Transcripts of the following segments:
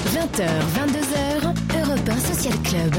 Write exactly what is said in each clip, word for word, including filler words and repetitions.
vingt heures, vingt-deux heures, Europe un Social Club.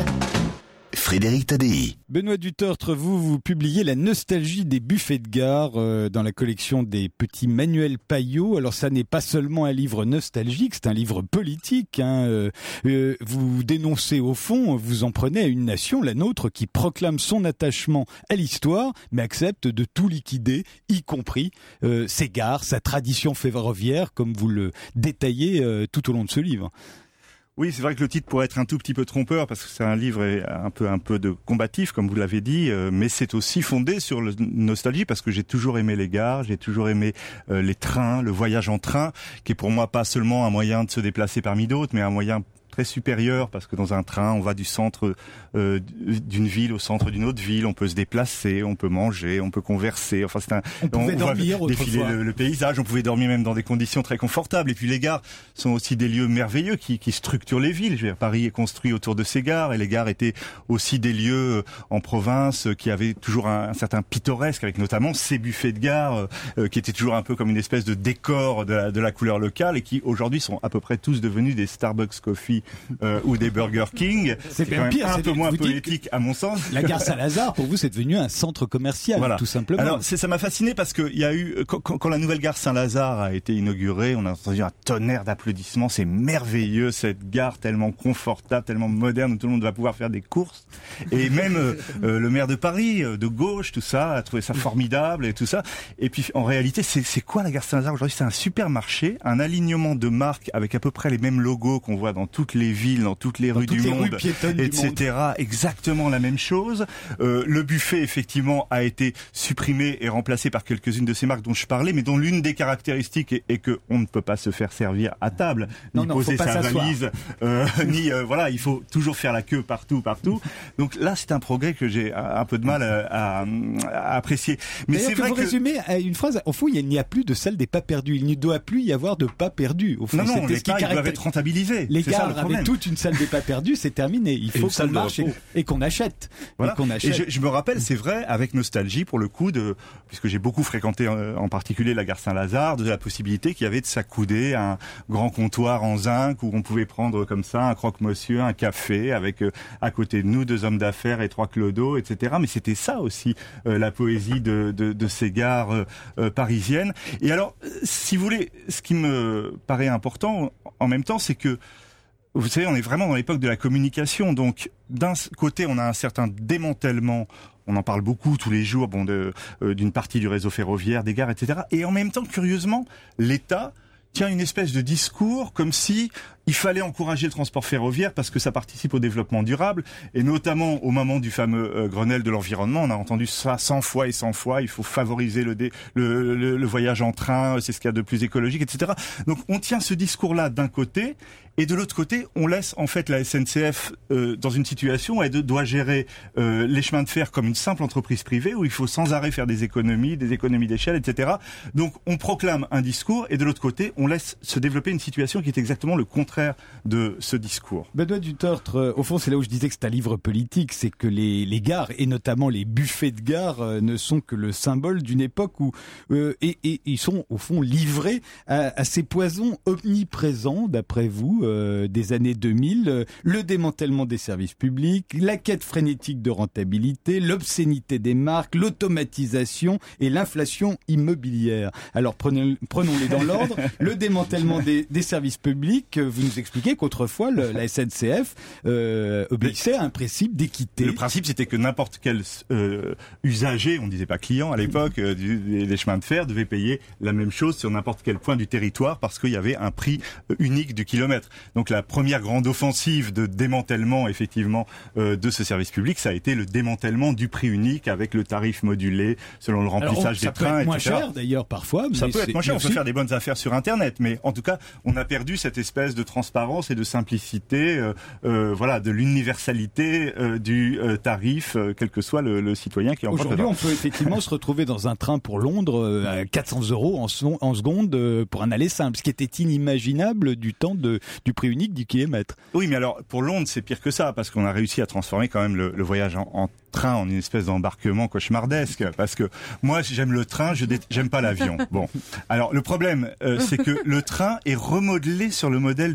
Frédéric Tadei. Benoît Dutertre, vous, vous publiez La nostalgie des buffets de gare euh, dans la collection des petits manuels Payot. Alors ça n'est pas seulement un livre nostalgique, c'est un livre politique. Hein. Euh, euh, vous dénoncez au fond, vous en prenez à une nation, la nôtre, qui proclame son attachement à l'histoire, mais accepte de tout liquider, y compris euh, ses gares, sa tradition ferroviaire, comme vous le détaillez euh, tout au long de ce livre. Oui, c'est vrai que le titre pourrait être un tout petit peu trompeur parce que c'est un livre un peu un peu de combatif, comme vous l'avez dit, euh, mais c'est aussi fondé sur la nostalgie parce que j'ai toujours aimé les gares, j'ai toujours aimé euh, les trains, le voyage en train, qui est pour moi pas seulement un moyen de se déplacer parmi d'autres, mais un moyen très supérieur parce que dans un train, on va du centre euh, d'une ville au centre d'une autre ville, on peut se déplacer, on peut manger, on peut converser. Enfin, c'est un. On pouvait on dormir voit défiler le, le paysage, on pouvait dormir même dans des conditions très confortables. Et puis les gares sont aussi des lieux merveilleux qui, qui structurent les villes. Je veux dire, Paris est construit autour de ces gares et les gares étaient aussi des lieux en province qui avaient toujours un, un certain pittoresque, avec notamment ces buffets de gare euh, qui étaient toujours un peu comme une espèce de décor de la, de la couleur locale et qui aujourd'hui sont à peu près tous devenus des Starbucks Coffee Euh, ou des Burger King. C'est, c'est bien pire, un c'est peu des, moins poétique à mon sens. La gare Saint-Lazare, pour vous, c'est devenu un centre commercial, voilà. Tout simplement. Alors, c'est, ça m'a fasciné parce que il y a eu quand, quand la nouvelle gare Saint-Lazare a été inaugurée, on a entendu un tonnerre d'applaudissements. C'est merveilleux cette gare tellement confortable, tellement moderne où tout le monde va pouvoir faire des courses. Et même euh, euh, le maire de Paris, de gauche, tout ça, a trouvé ça formidable et tout ça. Et puis en réalité, c'est, c'est quoi la gare Saint-Lazare aujourd'hui? C'est un supermarché, un alignement de marques avec à peu près les mêmes logos qu'on voit dans toutes les villes, dans toutes les dans rues toutes du les monde, rues et cetera. Du monde. Exactement la même chose. Euh, le buffet, effectivement, a été supprimé et remplacé par quelques-unes de ces marques dont je parlais, mais dont l'une des caractéristiques est, est que on ne peut pas se faire servir à table, non, ni non, poser sa s'asseoir. valise, euh, ni euh, voilà, il faut toujours faire la queue partout, partout. Donc là, c'est un progrès que j'ai un peu de mal à, à, à apprécier. Mais D'ailleurs, c'est que vrai vous que résumez à une phrase. Au fond, il n'y a plus de salle des pas perdus. Il ne doit plus y avoir de pas perdus. Au fond, non, non, c'était les ce qui pas, ils doivent caractérise... être rentabilisés. Les c'est ça, gares le problème. avaient toute une salle des pas perdus, c'est terminé. Il faut qu'on marche et, et qu'on achète. Voilà. Et qu'on achète. Et je, je me rappelle, c'est vrai, avec nostalgie pour le coup de, puisque j'ai beaucoup fréquenté en, en particulier la gare Saint-Lazare, de la possibilité qu'il y avait de s'accouder à un grand comptoir en zinc où on pouvait prendre comme ça un croque-monsieur, un café avec euh, à côté de nous deux hommes d'affaires et trois clodos, et cetera. Mais c'était ça aussi euh, la poésie de, de, de ces gares euh, euh, parisiennes. Et alors, si vous voulez, ce qui me paraît important en même temps, c'est que vous savez, on est vraiment dans l'époque de la communication. Donc, d'un côté, on a un certain démantèlement. On en parle beaucoup tous les jours, bon, de, euh, d'une partie du réseau ferroviaire, des gares, et cetera. Et en même temps, curieusement, l'État tient une espèce de discours comme si il fallait encourager le transport ferroviaire parce que ça participe au développement durable, et notamment au moment du fameux euh, Grenelle de l'environnement, on a entendu ça cent fois et cent fois, il faut favoriser le, dé, le, le, le voyage en train, c'est ce qu'il y a de plus écologique, et cetera. Donc on tient ce discours-là d'un côté, et de l'autre côté, on laisse en fait la S N C F euh, dans une situation où elle doit gérer euh, les chemins de fer comme une simple entreprise privée, où il faut sans arrêt faire des économies, des économies d'échelle, et cetera. Donc on proclame un discours, et de l'autre côté, on laisse se développer une situation qui est exactement le contraire de ce discours. Benoît Dutertre, au fond, c'est là où je disais que c'est un livre politique, c'est que les, les gares, et notamment les buffets de gare, euh, ne sont que le symbole d'une époque où euh, et, et ils sont au fond livrés à, à ces poisons omniprésents, d'après vous, euh, des années deux mille, euh, le démantèlement des services publics, la quête frénétique de rentabilité, l'obscénité des marques, l'automatisation et l'inflation immobilière. Alors prenons, prenons-les dans l'ordre. Le démantèlement des, des services publics, vous nous expliquez qu'autrefois le, la S N C F euh, obéissait à un principe d'équité. Le principe, c'était que n'importe quel euh, usager, on ne disait pas client à l'époque, euh, du, des, des chemins de fer, devait payer la même chose sur n'importe quel point du territoire parce qu'il y avait un prix euh, unique du kilomètre. Donc la première grande offensive de démantèlement, effectivement, euh, de ce service public, ça a été le démantèlement du prix unique avec le tarif modulé selon le remplissage Alors, des trains, et cetera. Ça peut être moins et cetera. cher d'ailleurs parfois. Ça mais peut être moins cher, on peut aussi... faire des bonnes affaires sur Internet, mais en tout cas, on a perdu cette espèce de transparence et de simplicité, euh, euh, voilà, de l'universalité euh, du euh, tarif, euh, quel que soit le, le citoyen qui en prend. Aujourd'hui, on peut effectivement se retrouver dans un train pour Londres euh, à quatre cents euros en, son, en seconde euh, pour un aller simple, ce qui était inimaginable du temps de, du prix unique du kilomètre. Oui, mais alors pour Londres, c'est pire que ça, parce qu'on a réussi à transformer quand même le, le voyage en, en train en une espèce d'embarquement cauchemardesque, parce que moi j'aime le train, je dé... j'aime pas l'avion. Bon, alors le problème, euh, c'est que le train est remodelé sur le modèle de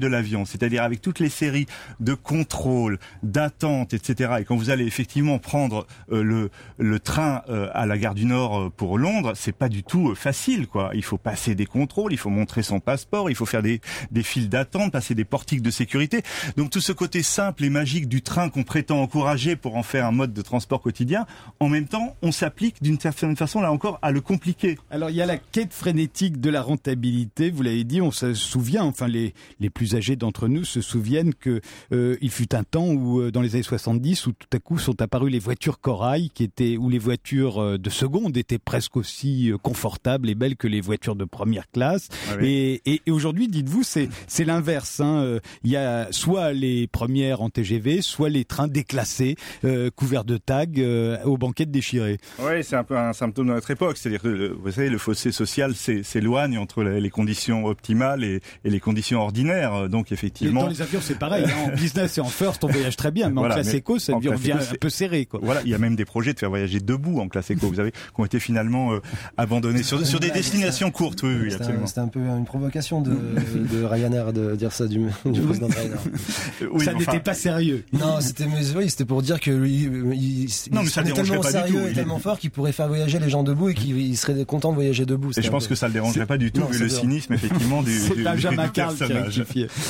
de l'avion, c'est-à-dire avec toutes les séries de contrôles, d'attentes, et cetera. Et quand vous allez effectivement prendre euh, le, le train euh, à la gare du Nord euh, pour Londres, c'est pas du tout euh, facile, quoi. Il faut passer des contrôles, il faut montrer son passeport, il faut faire des, des files d'attente, passer des portiques de sécurité. Donc tout ce côté simple et magique du train qu'on prétend encourager pour en faire un mode de transport quotidien, en même temps, on s'applique d'une certaine façon, là encore, à le compliquer. Alors il y a la quête frénétique de la rentabilité, vous l'avez dit, on se souvient, enfin les, les plus âgés d'entre nous se souviennent que euh, il fut un temps où, euh, dans les années soixante-dix, où tout à coup sont apparues les voitures Corail, qui étaient, où les voitures euh, de seconde étaient presque aussi euh, confortables et belles que les voitures de première classe. Ah oui. Et, et, et aujourd'hui, dites-vous, c'est, c'est l'inverse. Hein. Il y a soit les premières en T G V, soit les trains déclassés, euh, couverts de tags, euh, aux banquettes déchirées. Oui, c'est un peu un symptôme de notre époque. C'est-à-dire que, le, vous savez, le fossé social s'éloigne entre les conditions optimales et, et les conditions ordinaires. Donc, effectivement... Et dans les avions, c'est pareil. Hein. En business et en first, on voyage très bien. Mais voilà, en classe éco, ça devient un peu serré, quoi. Voilà, il y a même des projets de faire voyager debout en classe éco, vous savez, qui ont été finalement euh, abandonnés sur, sur des destinations courtes. Oui, oui, absolument. C'était un peu une provocation de, de Ryanair de dire ça du, du président de Ryanair. Oui, ça n'était enfin... pas sérieux. Non, c'était, mais, oui, c'était pour dire que lui, il, il, non, mais ça il est tellement pas sérieux du tout. et tellement fort qu'il pourrait faire voyager les gens debout et qu'il serait content de voyager debout. Et je pense peu... que ça le dérangerait pas du tout, non, vu le dur. cynisme effectivement du, c'est du, Benjamin du personnage.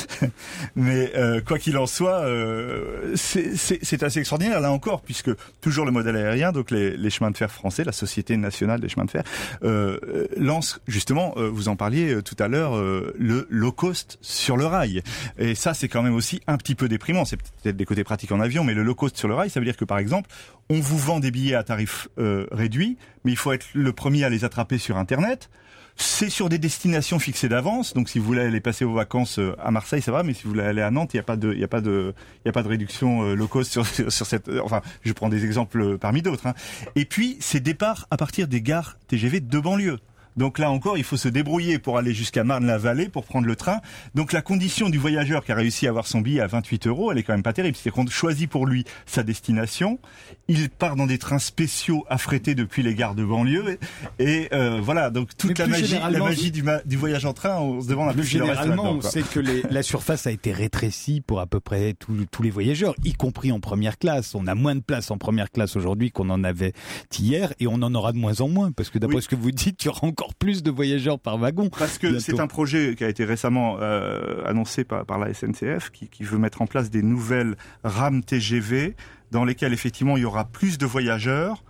Mais euh, quoi qu'il en soit, euh, c'est, c'est, c'est assez extraordinaire là encore, puisque toujours le modèle aérien, donc les, les chemins de fer français, la Société nationale des chemins de fer, euh, lance justement, euh, vous en parliez tout à l'heure, euh, le low cost sur le rail. Et ça, c'est quand même aussi un petit peu déprimant. C'est peut-être des côtés pratiques en avion, mais le low cost sur le rail, ça veut dire que par exemple, on vous vend des billets à tarif euh, réduit, mais il faut être le premier à les attraper sur Internet. C'est sur des destinations fixées d'avance, donc si vous voulez aller passer vos vacances à Marseille, ça va, mais si vous voulez aller à Nantes, il n'y a pas de, il y a pas de, il y a pas de réduction low cost sur, sur cette. Enfin, je prends des exemples parmi d'autres. Hein. Et puis, c'est départ à partir des gares T G V de banlieue. Donc là encore, il faut se débrouiller pour aller jusqu'à Marne-la-Vallée pour prendre le train. Donc la condition du voyageur qui a réussi à avoir son billet à vingt-huit euros, elle est quand même pas terrible. C'est qu'on choisit pour lui sa destination. Il part dans des trains spéciaux affrétés depuis les gares de banlieue. Et, et euh, voilà, donc toute la magie, la magie du, ma- du voyage en train, on se demande un peu si le reste là-dedans. Généralement, on sait que les, la surface a été rétrécie pour à peu près tous, tous les voyageurs, y compris en première classe. On a moins de place en première classe aujourd'hui qu'on en avait hier, et on en aura de moins en moins, parce que d'après oui. ce que vous dites, il y aura encore plus de voyageurs par wagon. Parce que bientôt. C'est un projet qui a été récemment euh, annoncé par, par la S N C F qui, qui veut mettre en place des nouvelles rames T G V dans lesquelles effectivement il y aura plus de voyageurs,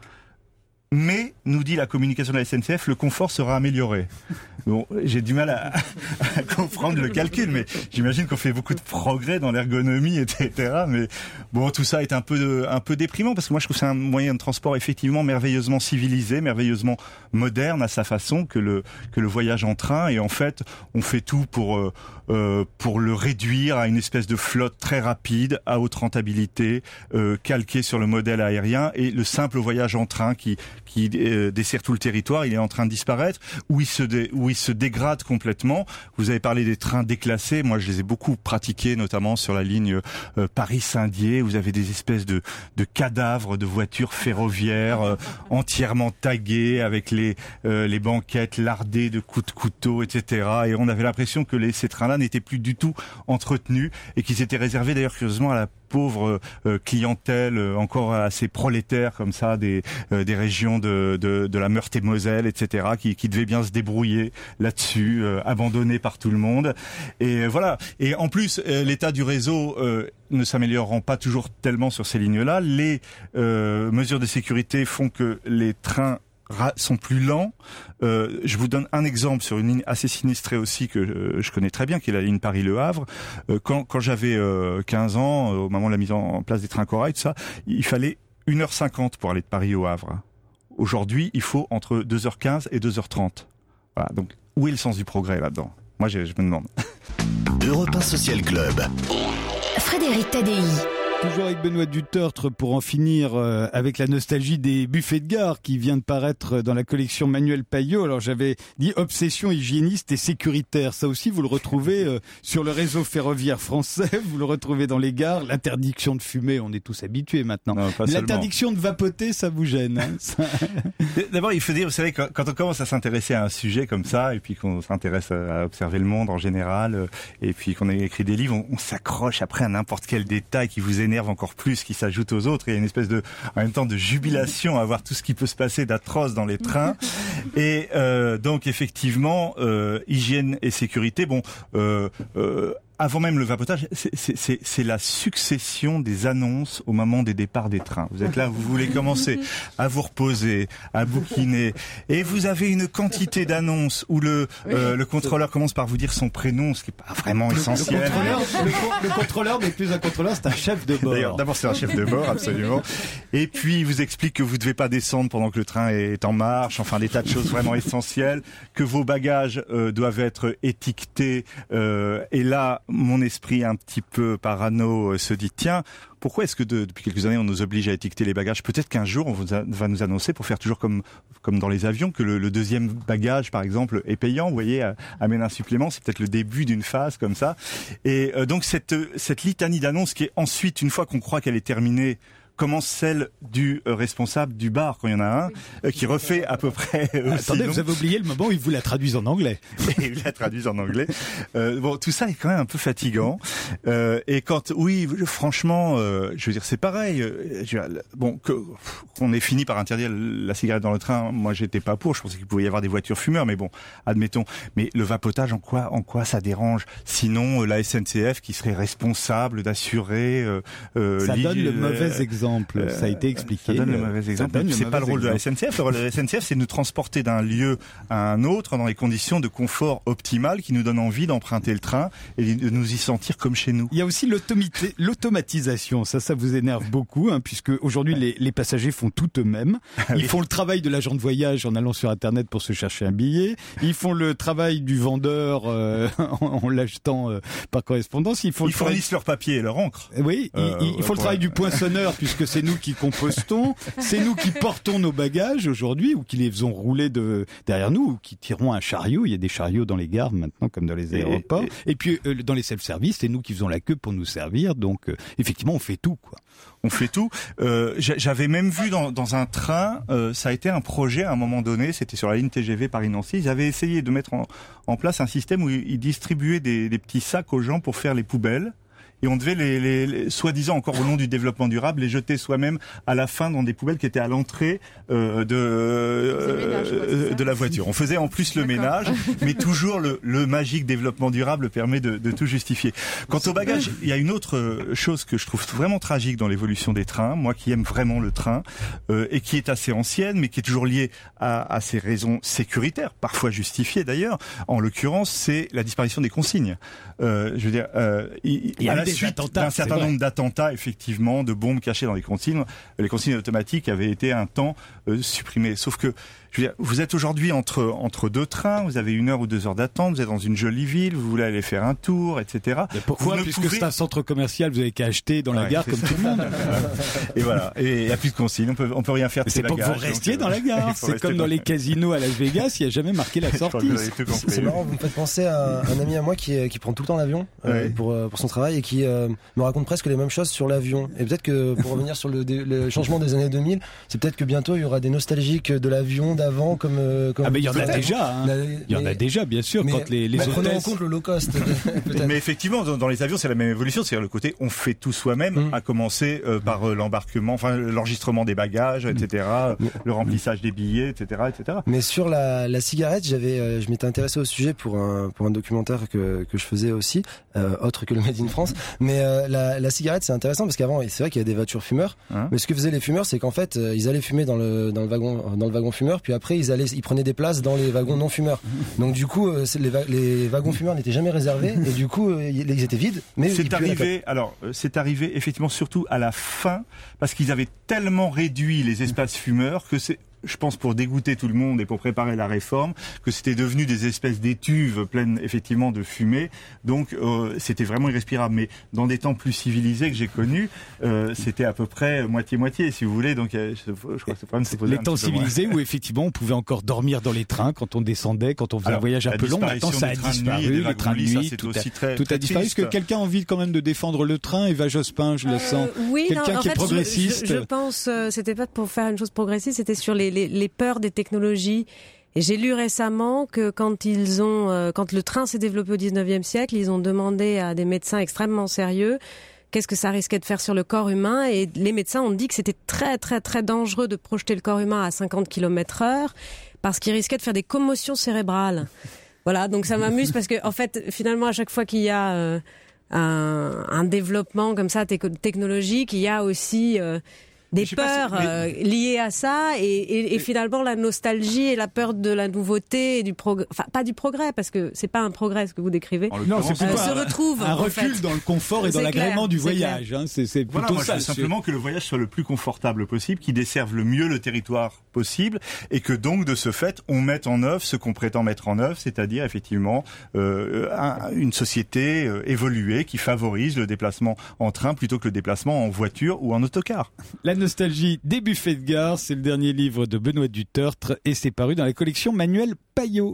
mais, nous dit la communication de la S N C F, le confort sera amélioré. Bon, j'ai du mal à, à comprendre le calcul, mais j'imagine qu'on fait beaucoup de progrès dans l'ergonomie, et cetera. Mais bon, tout ça est un peu, un peu déprimant, parce que moi je trouve que c'est un moyen de transport effectivement merveilleusement civilisé, merveilleusement moderne à sa façon que le, que le voyage en train. Et en fait, on fait tout pour, euh, euh, pour le réduire à une espèce de flotte très rapide, à haute rentabilité, euh, calquée sur le modèle aérien, et le simple voyage en train qui qui euh, dessert tout le territoire, il est en train de disparaître, où il se dé, où il se dégrade complètement. Vous avez parlé des trains déclassés, moi je les ai beaucoup pratiqués, notamment sur la ligne euh, Paris-Saint-Dié. Vous avez des espèces de, de cadavres de voitures ferroviaires euh, entièrement taguées, avec les, euh, les banquettes lardées de coups de couteau, et cetera. Et on avait l'impression que les, ces trains-là n'étaient plus du tout entretenus, et qu'ils étaient réservés d'ailleurs curieusement à la pauvre euh, clientèle euh, encore assez prolétaire comme ça des euh, des régions de, de de la Meurthe-et-Moselle, et cetera, qui qui devaient bien se débrouiller là-dessus, euh, abandonnés par tout le monde. Et euh, voilà. Et en plus, euh, l'état du réseau euh, ne s'améliorant pas toujours tellement sur ces lignes-là, les euh, mesures de sécurité font que les trains sont plus lents. Euh, je vous donne un exemple sur une ligne assez sinistrée aussi que euh, je connais très bien, qui est la ligne Paris-Le Havre. Euh, quand, quand j'avais euh, quinze ans, euh, au moment de la mise en place des trains Corail, tout ça, il fallait une heure cinquante pour aller de Paris au Havre. Aujourd'hui, il faut entre deux heures quinze et deux heures trente. Voilà, donc où est le sens du progrès là-dedans ? Moi, je, je me demande. Europe un Social Club. Frédéric Tadei. Toujours avec Benoît Dutertre pour en finir euh, avec la nostalgie des buffets de gare qui vient de paraître dans la collection Manuel Payot. Alors j'avais dit obsession hygiéniste et sécuritaire. Ça aussi vous le retrouvez euh, sur le réseau ferroviaire français, vous le retrouvez dans les gares. L'interdiction de fumer, on est tous habitués maintenant. Non, Mais l'interdiction de vapoter, ça vous gêne hein, ça... D'abord il faut dire, vous savez, quand, quand on commence à s'intéresser à un sujet comme ça et puis qu'on s'intéresse à observer le monde en général euh, et puis qu'on a écrit des livres, on, on s'accroche après à n'importe quel détail qui vous énerve encore plus, qui s'ajoute aux autres. Il y a une espèce de, en même temps, de jubilation à voir tout ce qui peut se passer d'atroce dans les trains. Et euh, donc, effectivement, euh, hygiène et sécurité. Bon, euh, euh, avant même le vapotage, c'est, c'est, c'est, c'est la succession des annonces au moment des départs des trains. Vous êtes là, vous voulez commencer à vous reposer, à bouquiner, et vous avez une quantité d'annonces où le euh, le contrôleur commence par vous dire son prénom, ce qui est pas vraiment le, essentiel. Le contrôleur, le, le contrôleur n'est plus un contrôleur, c'est un chef de bord. D'ailleurs, d'abord c'est un chef de bord, absolument. Et puis il vous explique que vous devez pas descendre pendant que le train est en marche. Enfin, des tas de choses vraiment essentielles, que vos bagages euh, doivent être étiquetés. Euh, et là, mon esprit un petit peu parano euh, se dit tiens, pourquoi est-ce que de, depuis quelques années on nous oblige à étiqueter les bagages? Peut-être qu'un jour on vous a, va nous annoncer, pour faire toujours comme comme dans les avions, que le, le deuxième bagage par exemple est payant. Vous voyez, amène un supplément. C'est peut-être le début d'une phase comme ça. Et euh, donc cette cette litanie d'annonces qui est ensuite, une fois qu'on croit qu'elle est terminée, commence celle du euh, responsable du bar, quand il y en a un, euh, qui refait à peu près euh, aussi Attendez, long. Vous avez oublié le moment où ils vous la traduisent en anglais. Et ils la traduisent en anglais. Euh, bon, tout ça est quand même un peu fatigant. Euh, et quand, oui, franchement, euh, je veux dire, c'est pareil. Euh, je, bon, que, qu'on ait fini par interdire la cigarette dans le train, moi j'étais pas pour. Je pensais qu'il pouvait y avoir des voitures fumeurs, mais bon, admettons. Mais le vapotage, en quoi, en quoi ça dérange? Sinon, euh, la S N C F qui serait responsable d'assurer. Euh, euh, ça donne le mauvais exemple. Exemple, ça a été expliqué. Ça donne le mauvais exemple. C'est pas le rôle de la S N C F. Le rôle de la S N C F, c'est de nous transporter d'un lieu à un autre dans les conditions de confort optimales qui nous donnent envie d'emprunter le train et de nous y sentir comme chez nous. Il y a aussi l'automatisation. Ça, ça vous énerve beaucoup, hein, puisque aujourd'hui les, les passagers font tout eux-mêmes. Ils oui. font le travail de l'agent de voyage en allant sur Internet pour se chercher un billet. Ils font le travail du vendeur euh, en, en l'achetant euh, par correspondance. Ils, font ils fournissent leur papier et leur encre. Oui, euh, ils, ils font le travail du poinçonneur, puisque que c'est nous qui compostons, c'est nous qui portons nos bagages aujourd'hui, ou qui les faisons rouler de, derrière nous, ou qui tirons un chariot. Il y a des chariots dans les gares maintenant, comme dans les aéroports. Et, et, et puis euh, dans les self-service, c'est nous qui faisons la queue pour nous servir. Donc euh, effectivement, on fait tout, quoi. On fait tout. Euh, j'avais même vu dans, dans un train, euh, ça a été un projet à un moment donné, c'était sur la ligne T G V Paris-Nancy, ils avaient essayé de mettre en, en place un système où ils distribuaient des, des petits sacs aux gens pour faire les poubelles. Et on devait les, les, les soi-disant, encore au nom du développement durable, les jeter soi-même à la fin dans des poubelles qui étaient à l'entrée euh, de euh, de la voiture. On faisait en plus le ménage, mais toujours le, le magique développement durable permet de, de tout justifier. Quant au bagage, il y a une autre chose que je trouve vraiment tragique dans l'évolution des trains, moi qui aime vraiment le train, euh, et qui est assez ancienne, mais qui est toujours liée à, à ces raisons sécuritaires, parfois justifiées d'ailleurs. En l'occurrence, c'est la disparition des consignes. Euh, je veux dire, euh, il, il y a à la suite d'un certain nombre d'attentats, effectivement, de bombes cachées dans les consignes, les consignes automatiques avaient été un temps euh, supprimées. Sauf que, je veux dire, vous êtes aujourd'hui entre entre deux trains, vous avez une heure ou deux heures d'attente, vous êtes dans une jolie ville, vous voulez aller faire un tour, et cetera. Et pourquoi? Puisque pouvez... c'est un centre commercial, vous avez qu'à acheter dans la ouais, gare comme ça. Tout le monde. Et voilà. Et il n'y a plus de consignes, on peut on peut rien faire. C'est pour que vous restiez dans la gare. C'est comme dans les casinos à Las Vegas, il n'y a jamais marqué la sortie. C'est marrant, vous me faites penser à un ami à moi qui qui prend tout le temps l'avion euh, ouais. pour pour son travail et qui euh, me raconte presque les mêmes choses sur l'avion. Et peut-être que pour revenir sur le, le changement des années deux mille, c'est peut-être que bientôt il y aura des nostalgiques de l'avion d'avant comme, comme ah mais il y en a déjà hein. La, il y en mais, a déjà bien sûr quand les les hôtesses... prenons en compte le low cost. Mais effectivement dans, dans les avions c'est la même évolution, c'est-à-dire le côté on fait tout soi-même, mmh. à commencer euh, par euh, l'embarquement, enfin l'enregistrement des bagages, et cetera, mmh. le remplissage des billets, et cetera, et cetera. Mais sur la, la cigarette, j'avais, euh, je m'étais intéressé au sujet pour un pour un documentaire que que je faisais aussi, euh, autre que le Made in France. Mais euh, la, la cigarette c'est intéressant parce qu'avant c'est vrai qu'il y a des voitures fumeurs, hein mais ce que faisaient les fumeurs c'est qu'en fait euh, ils allaient fumer dans le dans le wagon dans le wagon fumeur, puis après ils allaient ils prenaient des places dans les wagons non fumeurs. Donc du coup euh, les, va- les wagons fumeurs n'étaient jamais réservés et du coup euh, ils étaient vides. Mais c'est arrivé alors euh, c'est arrivé effectivement surtout à la fin parce qu'ils avaient tellement réduit les espaces fumeurs que c'est je pense pour dégoûter tout le monde et pour préparer la réforme, que c'était devenu des espèces d'étuves pleines effectivement de fumée. Donc euh, c'était vraiment irrespirable. Mais dans des temps plus civilisés que j'ai connus, euh, c'était à peu près moitié-moitié, si vous voulez. Donc euh, je, je crois que ce problème se posait les un temps petit peu civilisés où effectivement on pouvait encore dormir dans les trains quand on descendait, quand on faisait Alors, un voyage un peu long. Maintenant ça a disparu, les trains de nuit, tout, a, très, tout très a disparu. Est-ce que quelqu'un a envie quand même de défendre le train? Eva Jospin, je le sens. Euh, oui, quelqu'un non, qui en est fait, progressiste. Je, je, je pense, euh, c'était pas pour faire une chose progressiste, c'était sur les, les, les peurs des technologies. Et j'ai lu récemment que quand ils ont, euh, quand le train s'est développé au dix-neuvième siècle, ils ont demandé à des médecins extrêmement sérieux qu'est-ce que ça risquait de faire sur le corps humain, et les médecins ont dit que c'était très très très dangereux de projeter le corps humain à cinquante kilomètres heure parce qu'il risquait de faire des commotions cérébrales. Voilà, donc ça m'amuse parce que en fait, finalement, à chaque fois qu'il y a euh, un, un développement comme ça technologique, il y a aussi euh, des peurs si, mais... euh, liées à ça, et, et, et finalement la nostalgie et la peur de la nouveauté et du progrès, enfin pas du progrès parce que c'est pas un progrès ce que vous décrivez. Non, c'est plutôt euh, un, se retrouve, un recul dans le confort et dans l'agrément du voyage. Hein, c'est, c'est plutôt voilà, moi, ça. Je veux simplement que le voyage soit le plus confortable possible, qu'il desserve le mieux le territoire possible, et que donc de ce fait on mette en œuvre ce qu'on prétend mettre en œuvre, c'est-à-dire effectivement euh, un, une société euh, évoluée qui favorise le déplacement en train plutôt que le déplacement en voiture ou en autocar. La nostalgie des buffets de gare, c'est le dernier livre de Benoît Dutertre et c'est paru dans la collection Manuel Payot.